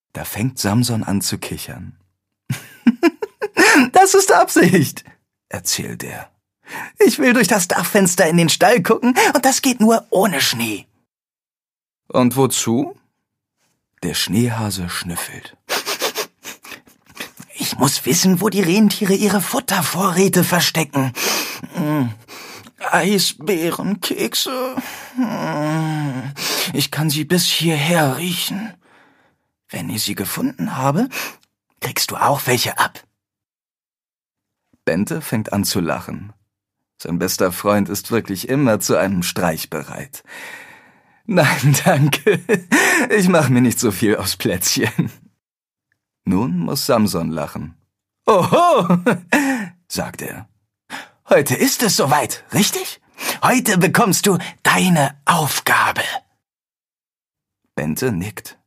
Da fängt Samson an zu kichern. »Das ist Absicht«, erzählt er. »Ich will durch das Dachfenster in den Stall gucken und das geht nur ohne Schnee.« »Und wozu?« Der Schneehase schnüffelt. »Ich muss wissen, wo die Rentiere ihre Futtervorräte verstecken. Eisbeerenkekse. Ich kann sie bis hierher riechen. Wenn ich sie gefunden habe, kriegst du auch welche ab.« Bente fängt an zu lachen. Sein bester Freund ist wirklich immer zu einem Streich bereit. »Nein, danke. Ich mach mir nicht so viel aufs Plätzchen.« Nun muss Samson lachen. »Oho«, sagt er. »Heute ist es soweit, richtig? Heute bekommst du deine Aufgabe.« Bente nickt.